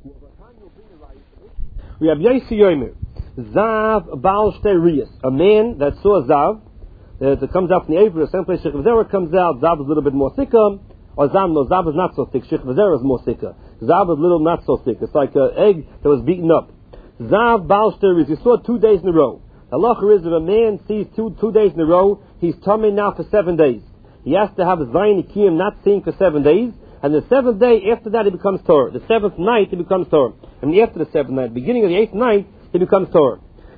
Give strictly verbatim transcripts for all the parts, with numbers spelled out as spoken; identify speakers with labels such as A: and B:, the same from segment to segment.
A: We have Yossi Yomer, Zav Baal Shtei Riyas, a man that saw Zav, uh, that comes out from the Avery, the same place Shech V'Zera comes out. Zav is a little bit more thicker, or Zav, no, Zav is not so thick. Shech V'Zera is more thicker. Zav is a little not so thick. It's like an egg that was beaten up. Zav Baal Shtei Riyas, he saw two days in a row. The halacha is if a man sees two two days in a row, he's tummy now for seven days. He has to have a Zayin Ikiyim not seeing for seven days, and the seventh day after that he becomes Torah. The seventh night he becomes Torah. And after the seventh night, beginning of the eighth night, he becomes Torah.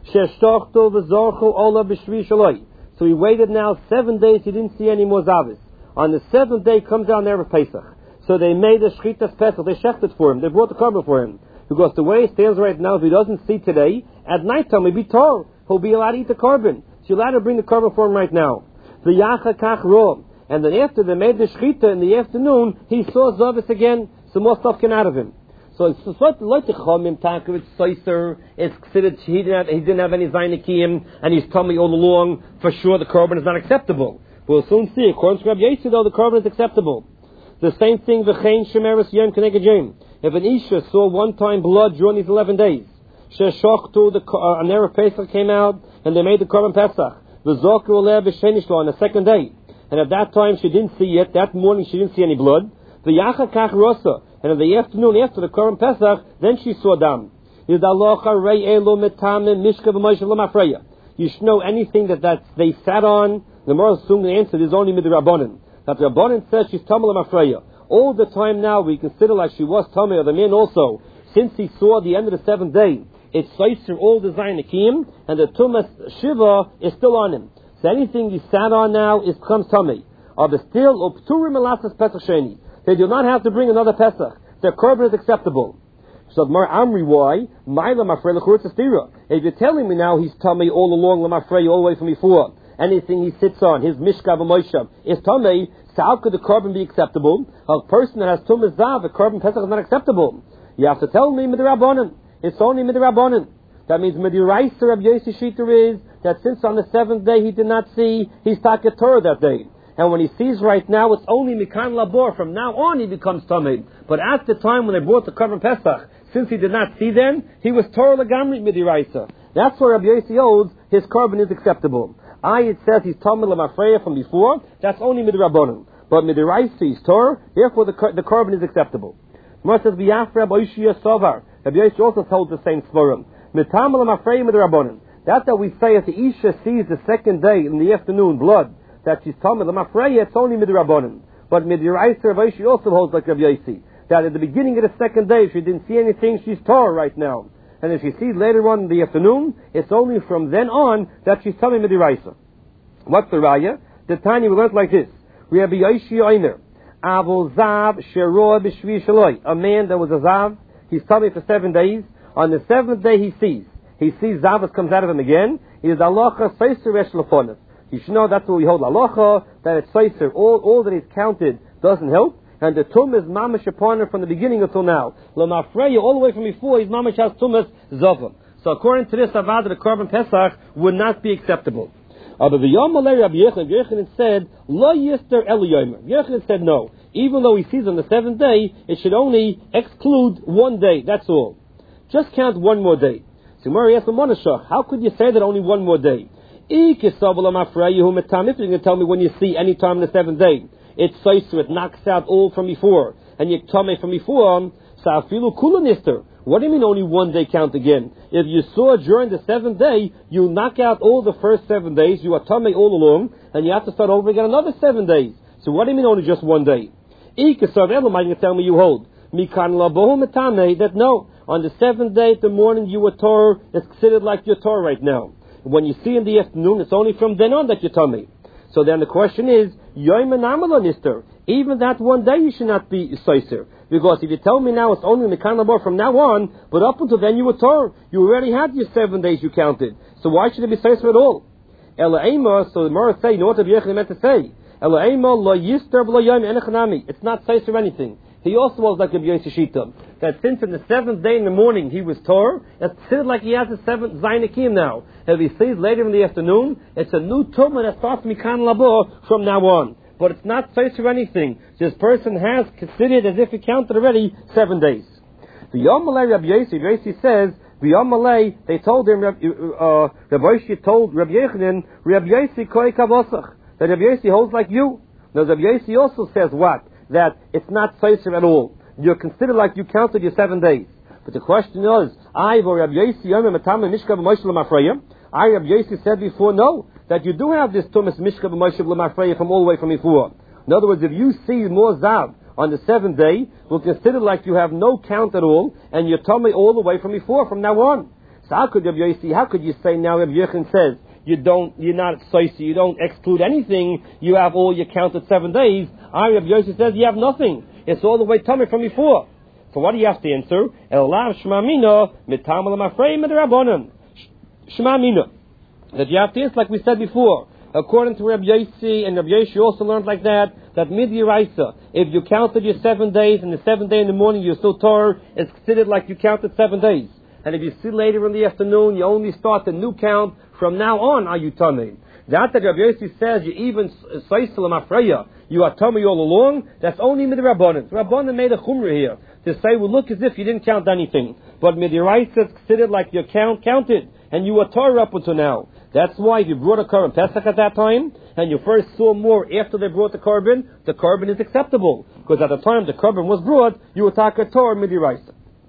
A: So he waited now seven days, he didn't see any more Zavis. On the seventh day comes down there of Pesach. So they made a Shchitas Pesach, they shechted for him, they brought the korban for him. Because the way it stands right now, if he doesn't see today, at night time he'll be Torah. He'll be allowed to eat the korban. So you're allowed to bring the korban for him right now. The Yacha Kach Ro. And then after they made the Shechita in the afternoon, he saw Zavis again, some more stuff came out of him. So it's like the Chomim Taka, it's Soiser, it's considered he didn't have, he didn't have any Zainikim, and he's told me all along, for sure the korban is not acceptable. We'll soon see, according to Rabbi Yossi though, the korban is acceptable. The same thing, V'chein Shemeres Yom Keneged Yom. If an Isha saw one time blood during these eleven days, Sheshachtu, the uh, an Erev Pesach came out, and they made the korban Pesach. V'zoku Oleh B'shenishlo on the second day. And at that time she didn't see it, that morning she didn't see any blood. The Yacha Kach Rosa. And in the afternoon after the korban Pesach, then she saw dam. You should know anything that, that they sat on. The moral assume the answer is only midrabanan. That the Rabbanan says she's tamel mafreya. All the time now we consider like she was tamel, or the man also, since he saw the end of the seventh day. It's Saiser all the Zainikim, and the Tumas Shiva is still on him. So anything he sat on now is becomes tamei. Or the still upturim elasas Pesach Sheni. They do not have to bring another Pesach. Their korban is acceptable. So Mar Amri, why? If you're telling me now he's tamei all along, Lamafrei all the way from before, anything he sits on, his Mishkav Moshe, is tamei, so how could the korban be acceptable? A person that has Tumas Zav, the korban Pesach is not acceptable. You have to tell me Midrabanan. It's only Midrabanan. That means Midiraisa Rabbi Yossi Shiter is that since on the seventh day he did not see, he's Taket Torah that day. And when he sees right now, it's only Mikan Labor. From now on, he becomes Tamid. But at the time when they brought the korban Pesach, since he did not see then, he was Torah Lagamri Midiraisa. That's where Rabbi Yossi holds his korban is acceptable. I, it says he's Tamid Lamafreya from before. That's only Midrabanan. But Midiraisa is Torah. Therefore, the the korban is acceptable. Gemara says V'yafra Rabbi Yossi Sovar. Rabbi Yossi also told the same Svarim. Mitamid Lamafreya Midrabanan. That's that we say if the Isha sees the second day in the afternoon blood, that she's Tamid Lamafreya, it's only Midrabanan. But Midiraisa Rabbi Yossi also holds like Rabbi Yossi, that at the beginning of the second day, if she didn't see anything, she's Torah right now. And if she sees later on in the afternoon, it's only from then on that she's Tamid Midiraisa. What's the Raya? The Tanya we learned like this. Rabbi Yossi Oiner, Avol Zav Sheroah B'Shvi Shaloi. A man that was a Zav, he's Tamid for seven days. On the seventh day he sees. He sees Zavas comes out of him again. He is Alocha Seiser Esh Lefonis. You should know that's what we hold Alocha, that it's Seiser. All, all that is counted doesn't help. And the Tum is Mamash upon her from the beginning until now. Lamafreya, all the way from before, his Mamash has Tumas Zavam. So according to this, Avad, the korban Pesach would not be acceptable. Uh, but the Yom Malay Rabbi Yochanan said, Lo Yister Eli Yomer. Yochanan said no. Even though he sees on the seventh day, it should only exclude one day. That's all. Just count one more day. So Mary asked him, how could you say that only one more day? If you're going to tell me when you see any time in the seventh day, it's so it knocks out all from before, and you tell me from before, what do you mean only one day count again? If you saw during the seventh day, you knock out all the first seven days, you are tummy all along, and you have to start over again another seven days. So what do you mean only just one day? You can tell me you hold. That no, on the seventh day, the morning you were Torah, it's considered like your Torah right now. When you see in the afternoon, it's only from then on that you're tummy. So then the question is, even that one day you should not be Seiser. Because if you tell me now it's only Mekan Labor from now on, but up until then you were Torah, you already had your seven days you counted. So why should it be Seiser at all? Ela so the Morah say, you know what Rabbi Yochanan meant to say? Ela lo yister v'lo yom enechanami. It's not Seiser anything. He also was like Rabbi Yossi Shita, that since in the seventh day in the morning he was Torah, it's considered like he has a seventh Zainikim now. If he sees later in the afternoon, it's a new Tumah that starts Mikan Labor from now on. But it's not Seiser anything. This person has considered as if he counted already seven days. V'yom Malay Rabbi Yossi, Rabbi Yossi says, V'yom Malay, they told him, uh, Rabbi Yossi told Rabbi Yechanan, Rabbi Yossi koi kavosach, that Rabbi Yossi holds like you. Now Rabbi Yossi also says what? That it's not Seiser at all. You're considered like you counted your seven days. But the question is, I, Rabbi Yossi, Yom Matam Mishka B'Moshe L'Mafreya, I, Rabbi Yossi, said before, no, that you do have this Tumas Mishka B'Moshe L'Mafreya from all the way from before. In other words, if you see more Zav on the seventh day, we'll consider like you have no count at all, and you're tummy all the way from before, from now on. So how could Rabbi Yossi, how could you say now Rabbi Yechon says, you don't, you're not soisi, you don't exclude anything, you have all your count at seven days. I, Rabbi Yossi, says you have nothing. It's all the way tummy from before. So what do you have to answer? Elav shmamina mitam l'mafrei midrabanan. Shmamina. That you have to answer like we said before. According to Rabbi Yossi, and Rabbi Yossi also learned like that, that midiraisa, if you counted your seven days, and the seventh day in the morning you're still Torah, it's considered like you counted seven days. And if you see later in the afternoon, you only start the new count, from now on are you Tamei. That that Rabbi Yossi says, you even Saisel Mafreya, you are Tamei all along, that's only midrabanan. Rabbanan made a chumrah here, to say, well, look as if you didn't count anything. But midiraisa is considered like your count counted, and you were Torah up until now. That's why if you brought a korban pesach at that time, and you first saw more after they brought the korban, the korban is acceptable. Because at the time the korban was brought, you were taka Torah midiraisa.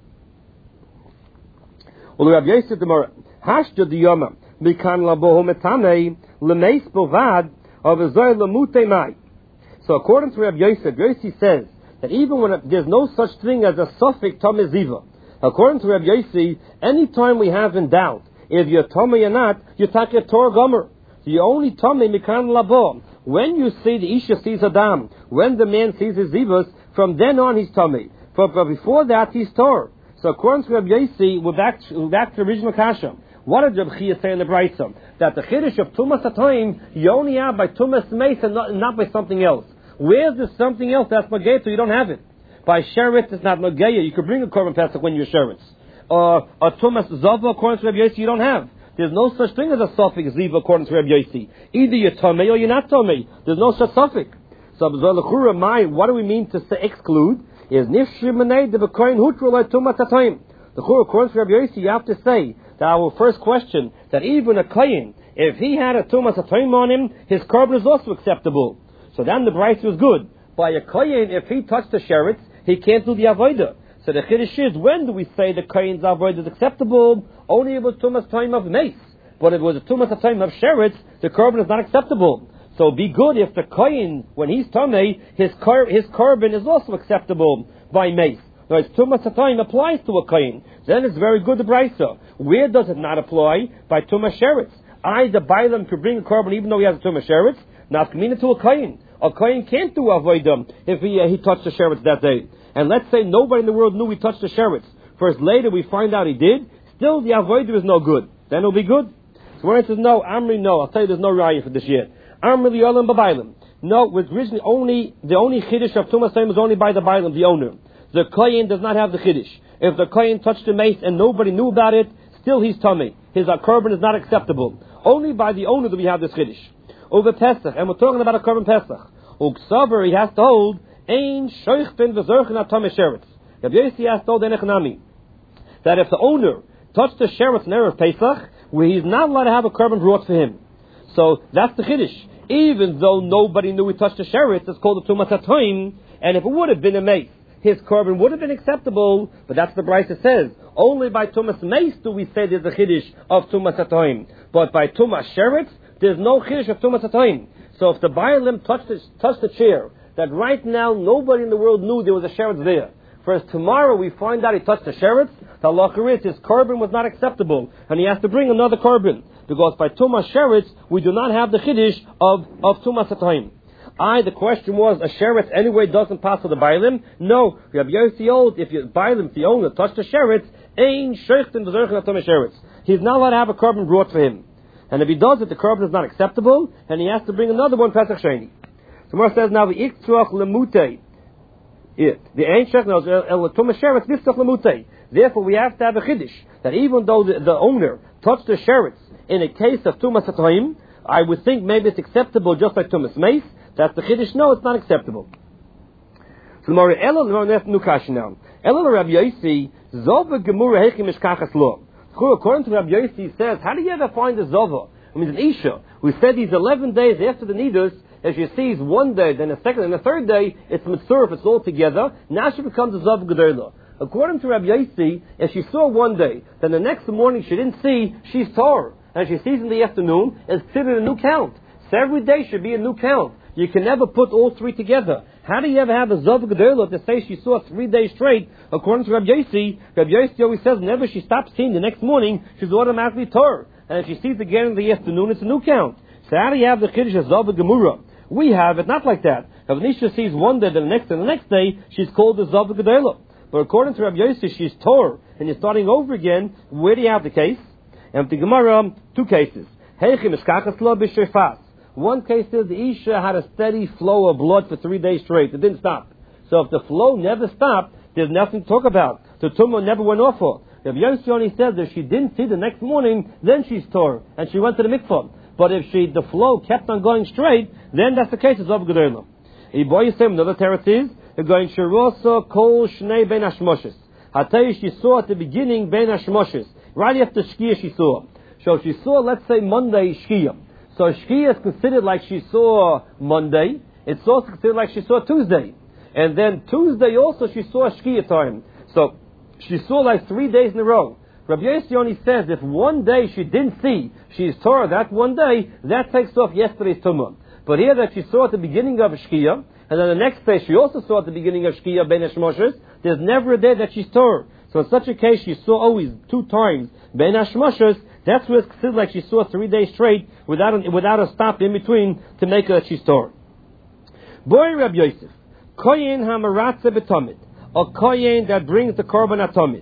A: Well, Rabbi Yossi Demar, Hashda diyama, mikan labohu metanei, lemeis bovad, of azoy lemute mai. So according to Rabbi Yossi, Rabbi Yossi says that even when it, there's no such thing as a suffix tamei ziva. According to Rabbi Yossi, any time we have in doubt, if you're Tomei or not, you take a Torah Gomer. You only Tomei Mikan Labo. When you see the Isha sees Adam, when the man sees his Zivas, from then on he's Tomei. But, but before that, he's Torah. So according to Rabbi Yossi, we're back, we're back to the original Kasha. What did Rabbi Chia say in the Brayso? That the Chiddush of Tumas HaTayim, you only have by Tumas Meis and not, not by something else. Where's the something else that's Mageto? You don't have it. By Sheretz, it's not Mageya. You could bring a Korban Pesach when you're Sheretz. Or a Tumas Zava, according to Rabbi Yossi, you don't have. There's no such thing as a suffix Ziva, according to Rabbi Yossi. Either you're Tomei or you're not Tomei. There's no such suffix. So, what do we mean to say exclude? Is Nifshimanei de Bekoin Hutrula Tumas HaTayim. The Chur, according to Rabbi Yossi, you have to say that our first question, that even a Kayin, if he had a Tumas HaTayim on him, his korban is also acceptable. So then the Bryce was good. By a Kayin, if he touched the Sheretz, he can't do the Avodah. So the Chiddush is, when do we say the Kain's Avodah is acceptable? Only if it was Tumas time of Mace. But if it was a Tumas time of Sheretz, the korban is not acceptable. So be good if the Kain, when he's Tamei, his kor- his korban is also acceptable by Mace. Now, it's Tumas HaTayim applies to a Kain. Then it's very good to Brisa. Where does it not apply? By Tumas Sheretz. I, the Bailam, could bring a korban even though he has a Tumas Sheretz, not mean it to a Kain. A Kain can't do Avodah if he, uh, he touched the Sheretz that day. And let's say nobody in the world knew he touched the Sheretz. First, later we find out he did. Still, the Avodah is no good. Then it'll be good. So when it says no, Amri, no. I'll tell you there's no raya for this yet. Amri li'olam b'bailam. No, it was originally only, the only Chiddush of Tumas Hayim was only by the Bailam, the owner. The Kohen does not have the Chiddush. If the Kohen touched the mace and nobody knew about it, still he's Tamei. His uh, korban is not acceptable. Only by the owner do we have this Chiddush. Over Pesach, and we're talking about a korban Pesach. Uksaver, he has to hold, Ein shoichtin v'zorchen atamei sheretz. Rabbi Yossi has told the Nechanami that if the owner touched the sheretz in Erev Pesach, where he's not allowed to have a korban brought for him. So that's the Chiddush. Even though nobody knew he touched the sheretz, it's called the Tumas HaTayim, and if it would have been a mace, his korban would have been acceptable, but that's the Brisa says. Only by Tumas Mace do we say there's a Chiddush of Tumas HaTayim. But by Tumas Sheretz, there's no Chiddush of Tumas HaTayim. So if the Bailam touched the, touched the chair, that right now nobody in the world knew there was a sheretz there. First, tomorrow we find out he touched the sheretz, the halacha is his korban was not acceptable, and he has to bring another korban. Because by Tumas Sheretz, we do not have the Chiddush of, of Tumas HaTayim. I, the question was, a sheretz anyway doesn't pass for the Bailim? No. Rabbi Yossi old, if you Bailim, the owner, touched the sheretz, ein sheichtin v'zorchen atamei sheretz. He's not allowed to have a korban brought for him. And if he does it, the korban is not acceptable, and he has to bring another one, Pesach Sheni. So Mar says now, the iktruach lemute. The ein shech knows el tumas sheretz niftach lemute. Therefore, we have to have a chiddush that even though the, the owner touched the sheretz in a case of tumas hatayim, I would think maybe it's acceptable just like tumas mace. That's the chiddush. No, it's not acceptable. Tomorrow, Ella Leronet Nukash now. Ella Rabbi Yossi, Zova Gemura Hechim Mishkachas Lo. According to Rabbi Yossi, he says, how do you ever find a Zova? I mean, an Isha, who said these eleven days after the Nidus, as she sees one day, then a second, and a third day, it's Mitzurf, it's all together. Now she becomes a Zova Gedolah. According to Rabbi Yossi, if she saw one day, then the next morning she didn't see, she's Torah. And she sees in the afternoon, it's considered a new count. So every day should be a new count. You can never put all three together. How do you ever have a Zova Gedolah to say she saw three days straight? According to Rabbi Yossi, Rabbi Yossi always says whenever she stops seeing the next morning, she's automatically Torah. And if she sees again in the afternoon, it's a new count. So how do you have the Kiddush of Zova Gemura? We have it not like that. If Nisha sees one day, then the next and the next day, she's called the Zova Gedolah. But according to Rabbi Yossi, she's Torah, and you're starting over again. Where do you have the case? And the Gemara, two cases. One case is the Isha had a steady flow of blood for three days straight. It didn't stop. So if the flow never stopped, there's nothing to talk about. The tumor never went off her. Rabbi Yossi only says if she didn't see the next morning, then she's Torah, and she went to the mikvah. But if she the flow kept on going straight, then that's the case of Zov Gedolah. Another teretz is going Shirosa Kol Shnei Ben Hashmoshes. Hatay she saw at the beginning Ben Hashmoshes. Right after Shkia she saw. So she saw, let's say, Monday Shkia. So Shkia is considered like she saw Monday. It's also considered like she saw Tuesday. And then Tuesday also she saw Shkia time. So she saw like three days in a row. Rabbi Yossi only says if one day she didn't see, she's Torah that one day, that takes off yesterday's Tumah. But here that she saw at the beginning of Shkia, and then the next day she also saw at the beginning of Shkia Ben Hashmoshes, there's never a day that she's Torah. So in such a case, she saw always two times Ben Hashmoshes. That's where it's considered like she saw three days straight without a, without a stop in between to make her that she's Torah. Boy Rabbi Yosef, Koyin Hamaratze B'Tomid, a Koyin that brings the Korban Atomid.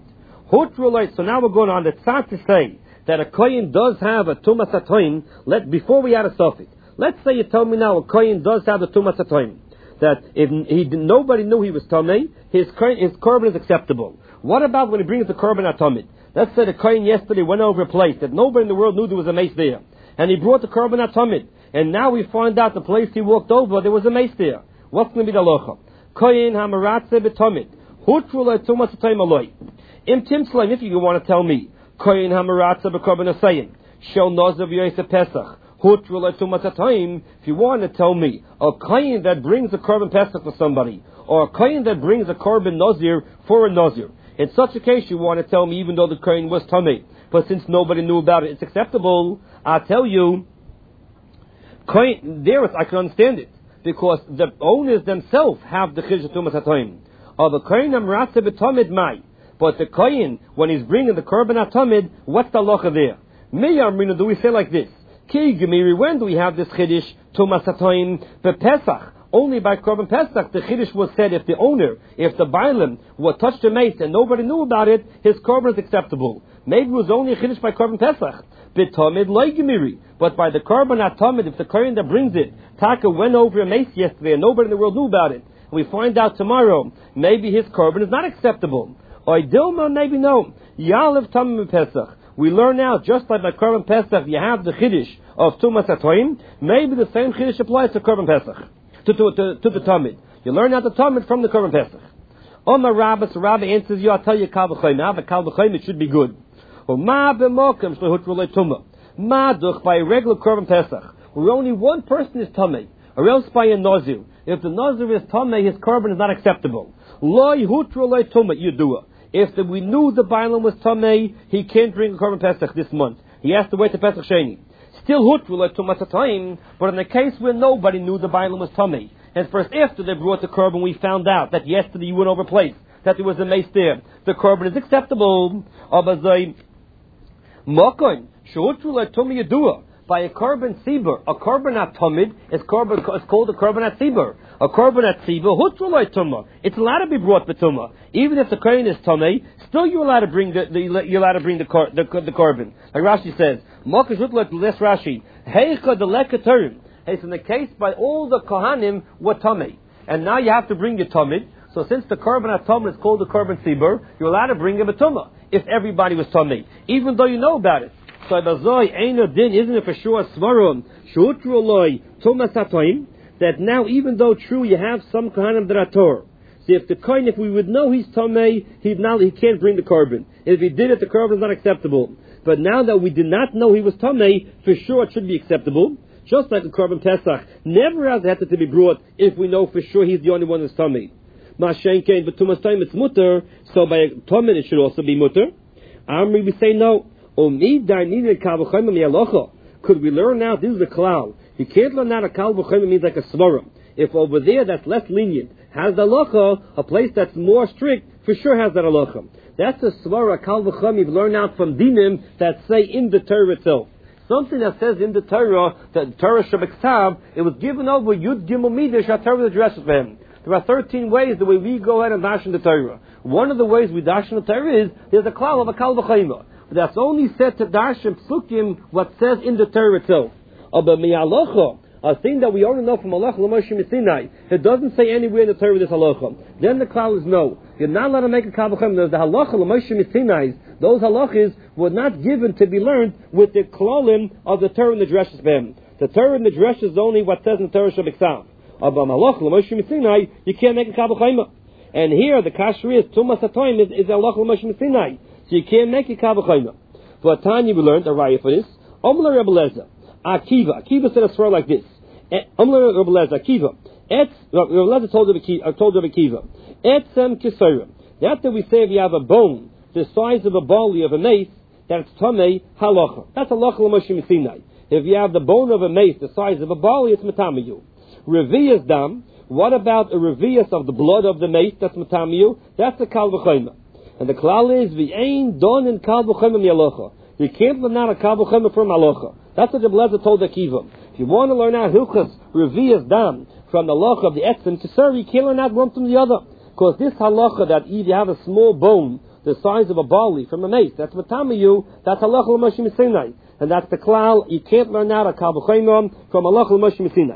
A: So now we're going on the tzad to say that a Koyin does have a Tumas Atoim. Let before we had a suffix. Let's say you tell me now a Koyin does have a Tumas Atoim. That if he nobody knew he was Tomei, his his Korban is acceptable. What about when he brings the Korban Atomid? Let's say the Kohen yesterday went over a place that nobody in the world knew there was a mace there. And he brought the Korban Atomid. And now we find out the place he walked over, there was a mace there. What's going to be the locha? Kohen hamaratze b'tomid. Hutru le'tumas atayim aloi. Im tim slaim, if you want to tell me, Kohen hamaratze b'korban asayim. Shel nozav yoyse pesach. Hutru le'tumas atayim. If you want to tell me, a Kohen that brings a Korban Pesach for somebody, or a Kohen that brings a Korban Nazir for a Nazir. In such a case, you want to tell me, even though the Kohen was Tamei, but since nobody knew about it, it's acceptable. I'll tell you, Kohen, there I can understand it, because the owners themselves have the Chiddush Tumas HaToim. Or the Kohen Amratze B'Tomid Mai. But the Kohen, when he's bringing the Korban HaTomid, what's the halacha there? Meyamrinu, do we say like this? Ki Gemiri, when do we have this Chiddush Tumas HaToim? B'Pesach. Only by Korban Pesach, the Chiddush was said if the owner, if the Bailam, would touch the mace and nobody knew about it, his Korban is acceptable. Maybe it was only a Chiddush by Korban Pesach. B'Tomid Loi Gemiri. But by the Korban HaTomid, if the Kohen that brings it, Taka went over a mace yesterday and nobody in the world knew about it, and we find out tomorrow, maybe his Korban is not acceptable. Or Dilma, maybe no. Yalev Tamim Pesach. We learn now, just like by Korban Pesach, you have the Chiddush of Tumas HaToim, maybe the same Chiddush applies to Korban Pesach. To, to, to, to the Talmud. You learn out the Talmud from the Korban Pesach. Omar Rabbi, so Rabbi answers you, I'll tell you Kal V'Choyim. Now, the Kal V'Choyim, it should be good. Ma b'mokem shlehutra le'tumah. Ma duch, by a regular Korban Pesach, where only one person is Tamei, or else by a Nazir. If the Nazir is Tamei, his Korban is not acceptable. Lo yehutra le'tumah, you do it. If the, we knew the Bailam was Tamei, he can't bring a Korban Pesach this month. He has to wait to Pesach Sheni. Still hutru le'tumas hatayim, but in the case where nobody knew the Bailam was Tamei, and first after they brought the Korban, we found out that yesterday you went over a place, that there was a mace there. The Korban is acceptable. Abazai Mokon, shehutru le'tumah yedua, by a Korban Tzibur. A Korban Atomid is, korban, is called a Korban Tzibur. A Korban Tzibur, hutru le'tumah. It's allowed to be brought b'tumah. Even if the Kohen is Tamei, still you're allowed to bring the, the you're allowed to bring the kor, the, the Korban. Like Rashi says, Mokash hutru less Rashi. Heicha the lekaturim. Hey, so in the case by all the Kohanim were Tamei, and now you have to bring your Tamid. So since the Korban Atomid is called the Korban Tzibur, you're allowed to bring a b'tumah if everybody was Tamei, even though you know about it. So Bazoi Eino Din, isn't it for sure Svarum Shutru Loi Tumas Hatoim, that now even though true you have some Kohanim that are Torah, So if the kohen, if we would know he's tamei, he'd now he can't bring the korban. If he did it, the korban is not acceptable. But now that we did not know he was tamei, for sure it should be acceptable. Just like the korban Pesach never has had to be brought if we know for sure he's the only one who's tamei. Mashenkein, but tumas time it's mutter, so by tamei it should also be mutter. Amri, we say no. Could we learn now? This is a klal. You can't learn out a kal v'chomer means like a svara. If over there that's less lenient has the halacha, a place that's more strict for sure has that halacha. That's a svara kal v'chomer you've learned out from dinim that say in the Torah itself. Something that says in the Torah that Torah shabeksav, it was given over Yud Gimel Midrash that Torah addresses them. There are thirteen ways the way we go ahead and dash in the Torah. One of the ways we dash in the Torah is there's a klal of a kal v'chomer. That's only said to dash and psukim what says in the Torah itself. But mi'alacha, a thing that we only know from halacha l'Moshe Sinai, it doesn't say anywhere in the Torah this halacha. Then the klal is no. You're not allowed to make a kal v'chomer. The halacha l'Moshe Sinai, those halachas were not given to be learned with the klalim of the Torah and the Dreshes Bem. The Torah and the Dreshes is only what says in the Torah Shabbat. But halacha l'Moshe Sinai, you can't make a kal v'chomer. And here the kasher is tumas hatoim is, is halacha l'Moshe Sinai. So you can't make a kal v'chomer. For Tanya we learned a raya for this. Omla Rebbe Lezer, Akiva. Akiva said a story like this. Omla Rebbe Lezer, Akiva. Etz, Rebbe Lezer told Rebbe Akiva. Etzem kisayrim. That that we say if you have a bone the size of a barley of a mace, that's tamei halacha. That's halacha l'Moshe Sinai. If you have the bone of a mace the size of a barley, it's matamiyu. Revius dam. What about a revius of the blood of the mace? That's matamiyu. That's a kal v'chomer. And the klal is v'ain don in kal v'chomer mi'alocha. You can't learn out a kal v'chomer from halacha. That's what Rebbe Lezer told Akiva. If you want to learn out hilchas revius dam from the halacha of the etzem kisar, you can't learn out one from the other. Because this halacha that if you have a small bone the size of a barley from a mace, that's matamiyu. That's halacha l'Moshe Sinai, and that's the klal. You can't learn out a kal v'chomer from halacha l'Moshe Sinai.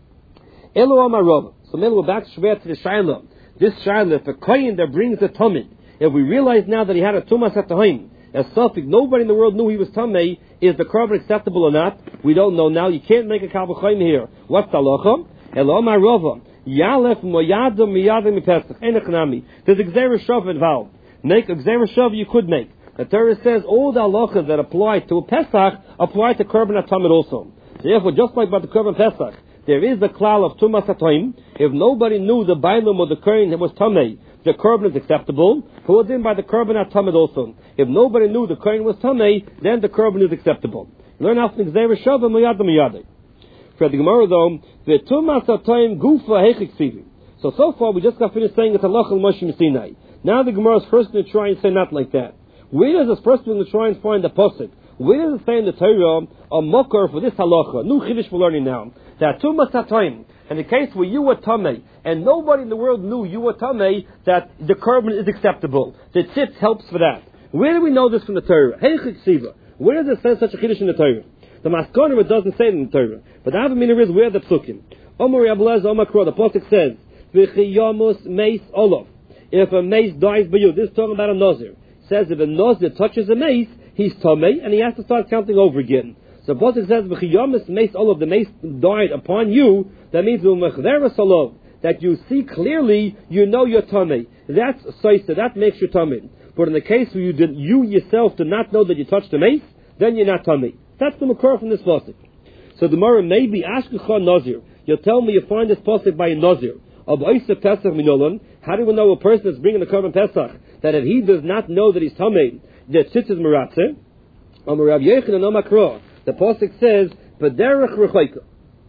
A: Elo amar Rav. So then we're back to the Shiloh. This Shiloh, if a kohen that brings a tumid, if we realize now that he had a tumas at the home, as suffix, nobody in the world knew he was tamei, is the korban acceptable or not? We don't know now. You can't make a kal v'chomer here. What's the halacha? Elo amar Rav. Yalef moyadam miyadam mipesach. Enechnami. There's a gzera shav involved. Make a gzera shav you could make. The Torah says all the halachas that apply to a Pesach apply to korban atamid also. So therefore, just like about the korban Pesach, there is the klal of tumas hatoim. If nobody knew the bailam or the kohen that was tamei, the korban is acceptable. Pulled in by the korban atamid also. If nobody knew the kohen was tamei, then the korban is acceptable. Learn out from gzera shav and miyadam miyadam. For the Gemara though, the tumas hatoim gufa hechik sivi. So so far we just got finished saying it's halacha l'Moshe Sinai. Now the Gemara is first going to try and say not like that. Where does this first going to try and find the pasuk? Where does it say in the Torah a mokar for this halacha? New chiddush we're learning now. That tumas hatoim, in the case where you were tamei and nobody in the world knew you were tamei, that the korban is acceptable. The tzitz helps for that. Where do we know this from the Torah? Heichik siva. Where does it say such a chiddush in the Torah? The Maskonim it doesn't say it in the Torah, but the Avamina is where the psukim. Omar Yablez Omar Kro. The pasuk says v'chiyamus meis olav. If a mace dies by you, this is talking about a nazir. It says if a nazir touches a mace, he's tamei and he has to start counting over again. So the pasuk says v'chiyamus meis olav. The mace died upon you. That means v'mechveres olav. That you see clearly, you know you're tamei. That's soisa. That makes you tamei. But in the case where you did, you yourself did not know that you touched the mace, then you're not tamei. That's the makor from this pasuk. So the Gemara may be ashkecha nazir. You'll tell me you find this pasuk by a nazir. Of Oisa Pesach Minolan, how do we know a person that's bringing the korban Pesach that if he does not know that he's tamei, that tzitz is meratze? Amar Rav Yochanan Amar Kro. The pasuk says b'derech rechoika.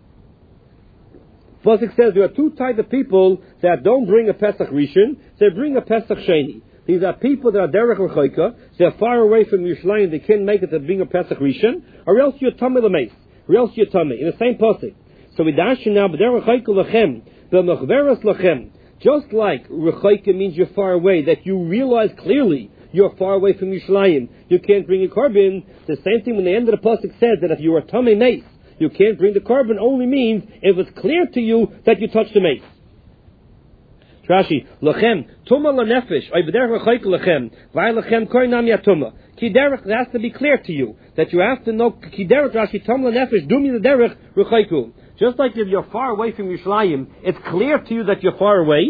A: Pasuk says there are two types of people that don't bring a Pesach Rishon, they bring a Pesach Sheni. These are people that are derech rechoika, they're far away from Yerushalayim, they can't make it to bring a Pesach Rishon, or else you're tamei l'meis, or else you're tamei. In the same pasuk. So we dash now b'derech rechoika lachem. Just like rechoika means you're far away, that you realize clearly you're far away from Yerushalayim, you can't bring a korban. The same thing when the end of the pasuk says that if you are tamei mace, you can't bring the korban, only means if it's clear to you that you touched the mace. Rashi, lachem tuma lanefesh, ay b'derech rechoika lachem, v'ay lachem koinam yatuma. Kiderech has to be clear to you that you have to know. Kiderech Rashi tuma lanefesh dumi the derech rechoiku. Just like if you're far away from Yerushalayim, it's clear to you that you're far away.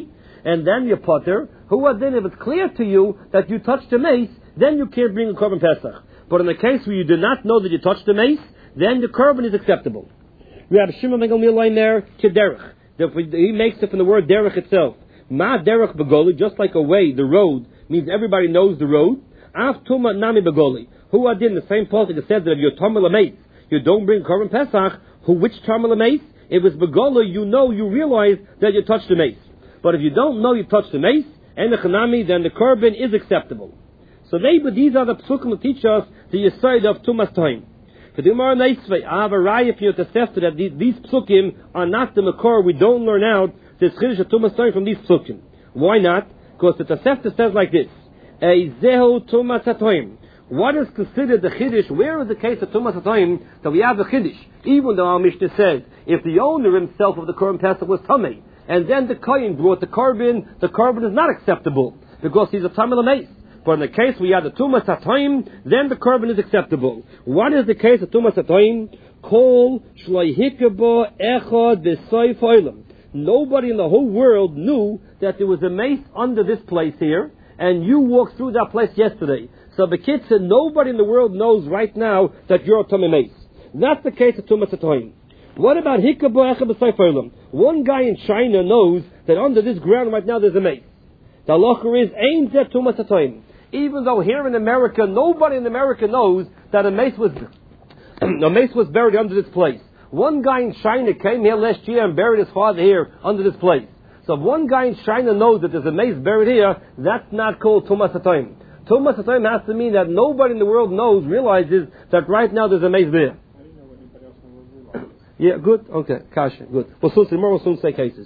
A: and then you putter, who then if it's clear to you that you touched the mace, then you can't bring a korban pesach. But in the case where you do not know that you touched the mace, then the korban is acceptable. We have Shimon ben Gamliel there, kederech. He makes it from the word derech itself. Ma derech begoli, just like a way, the road, means everybody knows the road. Af tuma nami begoli. Who are in the same pasuk it said that if you're tamil mace, you don't bring korban pesach. Who which tamil mace? If it's begoli, you know, you realize that you touched the mace. But if you don't know you touched the mace, and the chanami, then the korban is acceptable. So they, but these are the psukim that teach us the yesod of tumas time. For the Gemara Neisvei, I have a raya for you to test that these, these psukim are not the makor. We don't learn out this chiddush of tumas time from these psukim. Why not? Because the Tosefta says like this: Eizehu tumas hatoim. What is considered the chiddush? Where is the case of tumas hatoim that we have the chiddush? Even though our Mishnah says if the owner himself of the korban pesach was tamei, and then the kohen brought the korban, the korban is not acceptable because he's a tamei mace. But in the case we have the tumas hatoim, then the korban is acceptable. What is the case of tumas hatoim? Kol shloihikabo echad b'soif olam. Nobody in the whole world knew that there was a mace under this place here, and you walked through that place yesterday. So the kid said nobody in the world knows right now that you're a tamei mace. That's the case of tumas hatoim. What about hikabo echad b'soif olam? One guy in China knows that under this ground right now there's a mace. The halacha is ein zeh tumas hatoim. Even though here in America, nobody in America knows that a mace was a mace was buried under this place. One guy in China came here last year and buried his father here under this place. So if one guy in China knows that there's a mace buried here, that's not called tumas hatoim. Tumas hatoim has to mean that nobody in the world knows, realizes that right now there's a mace there.
B: I didn't know what anybody else in the world realized.
A: Yeah, good. Okay, kasha, good. We'll soon see more. We'll soon say cases.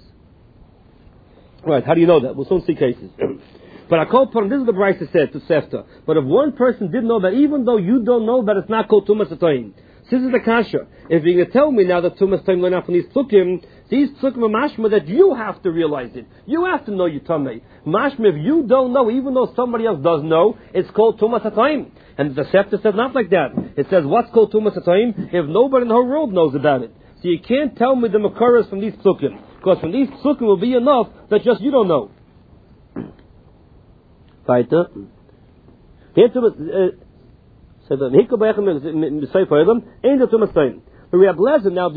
A: Right? How do you know that? We'll soon see cases. But I call upon, this is the Brisa said to Sefta. But if one person did know that, even though you don't know that it's not called tumas hatoim, this is the kasha. If you're going to tell me now that tumas hatoim learn out from these psukim, these psukim are mashma that you have to realize it. You have to know your tamei. Mashma, if you don't know, even though somebody else does know, it's called tumas hatoim. And the Sefta says not like that. It says what's called tumas hatoim if nobody in the whole world knows about it. So you can't tell me the makaras from these psukim, because from these psukim will be enough that just you don't know. Weiter. But we have lesson now.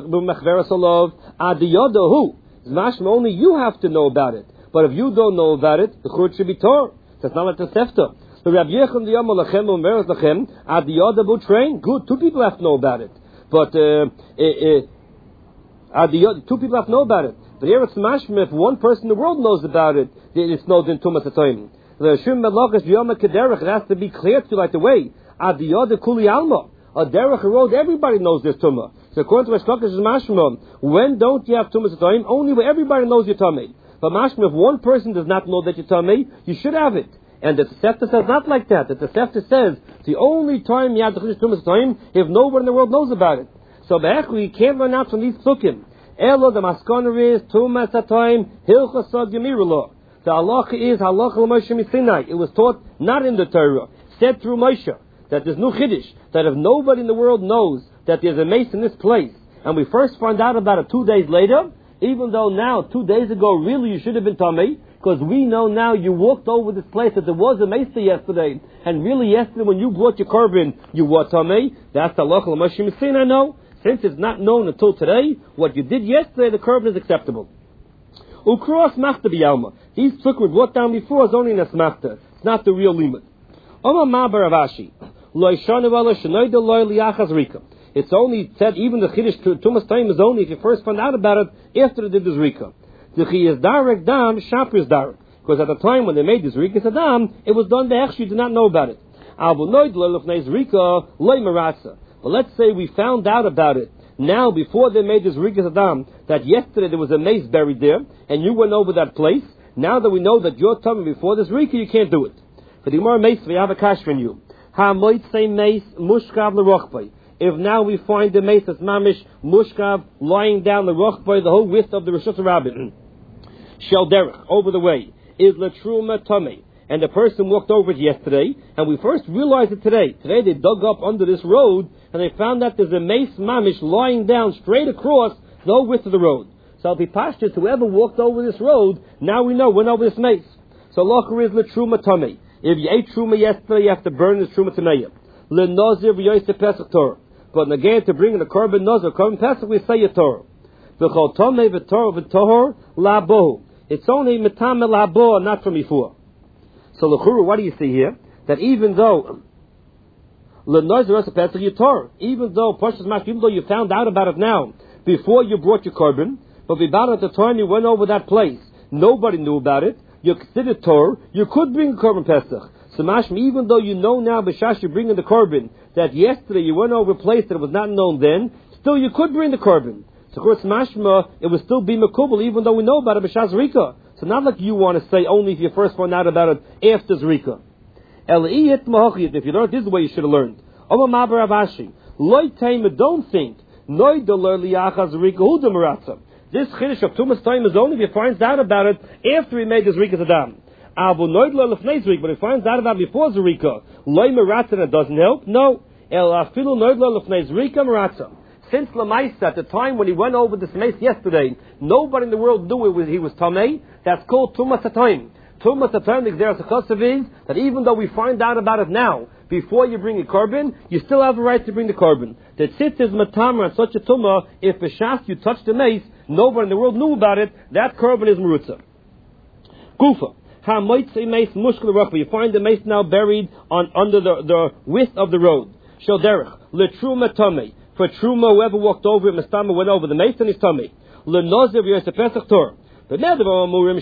A: Only you have to know about it. But if you don't know about it, the church should be torn. That's not like the Sefta. Train. Good. Two people have to know about it. But uh, uh, uh, two people have to know about it. But here it's mashma. If one person in the world knows about it, it's no din tumas hatoim. The Shim Melachas Yom Kederech, it has to be clear to you like the way. Adiyod Kuli Alma. A derech road, everybody knows this tumah. So according to Rishkakish is mashma, when don't you have tumas hatoim? Only where everybody knows your tamei. But mashma, if one person does not know that you're tamei, you should have it. And the Tosefta says not like that. The Tosefta says the only time you have the tumas hatoim if nobody in the world knows about it. So we can't run out from these psukim. Elo the maskoner is tumas hatoim hilchasad yemirulah. The halacha is halacha l'Moshe Misinai. It was taught not in the Torah, said through Moshe, that there's no chiddush, that if nobody in the world knows that there's a mace in this place, and we first find out about it two days later, even though now, two days ago, really you should have been tamei, because we know now you walked over this place that there was a mace there yesterday, and really yesterday when you brought your korban, you were tamei. That's the halacha l'Moshe Misinai. No, since it's not known until today, what you did yesterday, the korban is acceptable. Ukros machta b'yalma. These psukim were brought down before is only in a smachta. It's not the real limit. Oma ma baravashi. Lo yishanu v'lo shenoida lo liyachas rika. It's only said, even the chiddush tumas time is only if you first found out about it after they did the zrika. The chi is direct dam, shapir is direct. Because at the time when they made the zrika sadam, it was done the hech, you did not know about it. Avu noid lo lefnei zrika lo marasa. But let's say we found out about it now before they made this Rikas Adam, that yesterday there was a mace buried there, and you went over that place. Now that we know that you're tummy before this Rika, you can't do it. For the Gemara mace, we have a kash from you. Ha moit say mace mushkav l'rochbay. If now we find the mace that's mamish mushkav lying down the rochbay, the whole width of the Rishus Rabbin, shel derech over the way is latruma tummy. And the person walked over it yesterday, and we first realized it today. Today they dug up under this road, and they found that there's a mace mamish lying down straight across the whole width of the road. So So if he pashtus, whoever walked over this road, now we know, went over this mace. So locher is l'truma tamei. If you ate truma yesterday, you have to burn this truma tamei. L'nozir v'yoyse pesach Torah. But again, to bring in the korban nozir, korban pesach, we say a Torah. V'chol tamei v'torah v'tohor la'bohu. It's only metame la'boh, not from before. So l'churu, what do you see here? That even though l'nozir v'yoyse pesach yitor, even though pashtus mash, even though you found out about it now, before you brought your korban, but about at the time you went over that place, nobody knew about it, you considered Torah, you could bring a korban pesach. So mashma, even though you know now, b'shash you bring in the korban, that yesterday you went over a place that was not known then, still you could bring the korban. So of course mashma, it would still be mekubal, even though we know about it, b'shash zrika. So not like you want to say only if you first found out about it after zrika. El'iyit mahachiyit, if you learned, this is the way you should have learned. Oma mabar avashi, loy teima, don't think, noy deler liyachaz zrika hu demaratza. This chiddush of Tumas time is only if he finds out about it after he made his Zerika Adam. Abu Noidler Lefnei Zerika, but if he finds out about it before Zerika, Loi Meratzah, it doesn't help? No. El Afilu Noidler Lefnei Zerika Meratzah. Since Lamaisa, at the time when he went over this mace yesterday, nobody in the world knew it was, he was Tamei, that's called Tumas HaTaim. Tumas HaTaim, the Xeris HaKosav is that even though we find out about it now, before you bring a korban, you still have a right to bring the korban. The tzitz is matamar on such a tumah, if b'shas you touch the mace, nobody in the world knew about it, that korban is merutza. Gufa. Ha moitzei mace mushkal rachba. You find the mace now buried on under the, the width of the road. Shel derech. L'truma tamei. For truma, whoever walked over it, mistama went over the mace and his tamei. L'nozer v'yosef pesach Torah. But now there's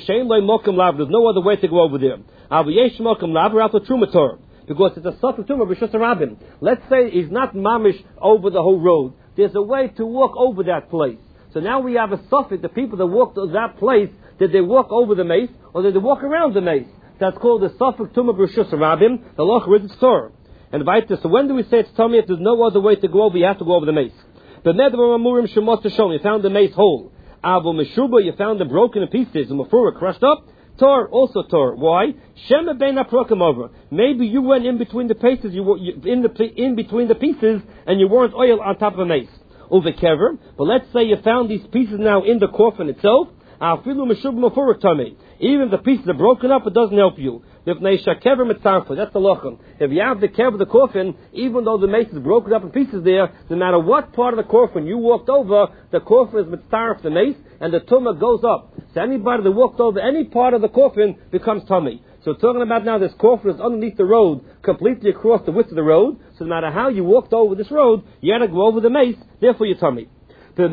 A: no other way to go over there. Aviyesh mokum lav after truma Torah. Because it's a suffolk tumah b'shus harabim. Let's say he's not mamish over the whole road. There's a way to walk over that place. So now we have a suffix. The people that walked to that place, did they walk over the mace or did they walk around the mace? That's called the suffolk tumah b'shus harabim. The loch is Torah. And vital. So when do we say it's tummy? If there's no other way to go over, you have to go over the mace. But nedvar amurim shemot tashom. You found the mace whole. Abu meshuba. You found them broken in pieces. And mafura crushed up. Tor, also Tor. Why? Shema bein haprokim over. Maybe you went in between the pieces, you were you, in the in between the pieces, and you weren't oil on top of a mace. Over kever. But let's say you found these pieces now in the coffin itself. Afilu meshub mafurik tamei. Even if the pieces are broken up, it doesn't help you. If neisha kever mitzarfa, that's the lochem. If you have the kever of the coffin, even though the mace is broken up in pieces there, no matter what part of the coffin you walked over, the coffin is mitzarf the mace, and the tumah goes up. So anybody that walked over any part of the coffin becomes tummy. So we're talking about now this coffin is underneath the road, completely across the width of the road. So no matter how you walked over this road, you had to go over the mace, therefore you're tummy. You're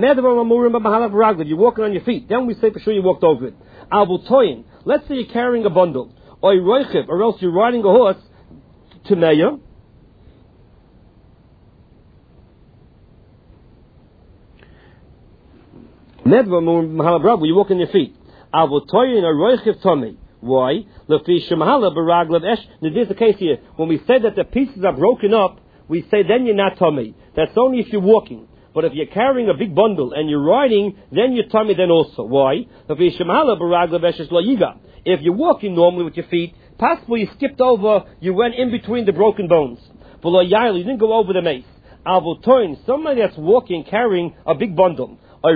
A: walking on your feet. Then we say for sure you walked over it. Abutoyin. Let's say you're carrying a bundle. Or or else you're riding a horse to Meya. You walk on your feet. Abutoyin or roichiv tummy. Why? This is the case here. When we say that the pieces are broken up, we say then you're not tummy. That's only if you're walking. But if you're carrying a big bundle and you're riding, then you're tummy then also. Why? If you're walking normally with your feet, possibly you skipped over, you went in between the broken bones. You didn't go over the mace. Somebody that's walking, carrying a big bundle.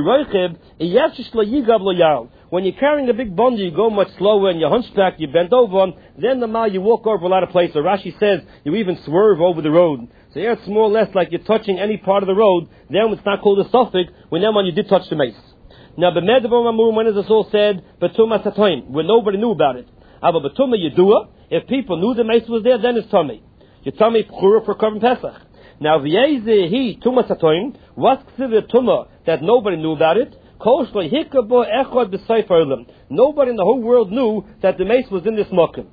A: When you're carrying a big bundle, you go much slower and you're hunchback, you bent over, then the mile you walk over a lot of places. Rashi says you even swerve over the road. So here it's more or less like you're touching any part of the road, then it's not called a suffix, when then when you did touch the mace. Now, the when is this all said? Betuma Satoim, when nobody knew about it. Aber Betuma Yedua, if people knew the mace was there, then it's tummy. Your tummy Pchura for Korban Pesach. Now, V'yeze he Tuma Satoim, what's the Tuma that nobody knew about it? Nobody in the whole world knew that the mace was in this mokum.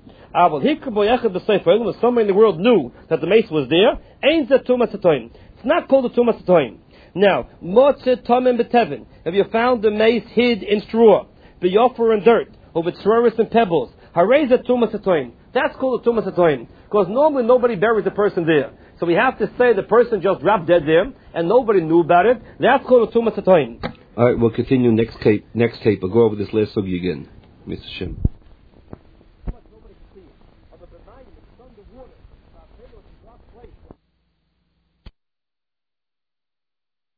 A: If somebody in the world knew that the mace was there, it's not called a Tumas Satoim. Now, if you found the mace hid in straw, b'yofer and dirt, or with sroris and pebbles, hareza Tumas Satoim. That's called a Tumas Satoim. Because normally nobody buries a person there. So we have to say the person just dropped dead there, and nobody knew about it. That's called a Tumas Satoim.
C: All right, we'll continue next tape. Next tape, we'll go over this last sugi again, Mister Shem.